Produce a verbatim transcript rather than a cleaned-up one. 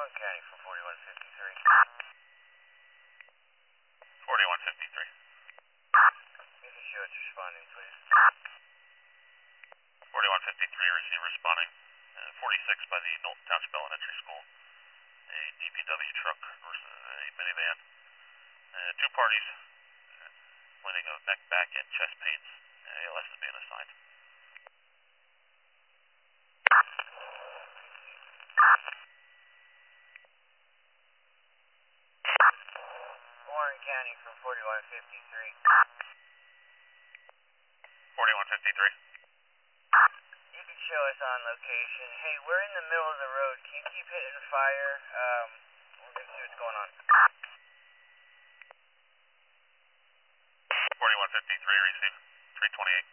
Warren County for forty-one fifty-three. forty-one fifty-three. You can show us responding, please. forty-one fifty-three, receive responding. Uh, forty-six by the Knowlton Township Elementary School. A D P W truck versus a minivan. Uh, two parties uh, complaining of neck, back, and chest pains. Uh, A L S is being assigned. Warren County for forty-one fifty-three. forty-one fifty-three. You can show us on location. Hey, we're in the middle of the road. Can you keep hitting fire? Um, we're going to see what's going on. forty-one fifty-three, receive three twenty-eight.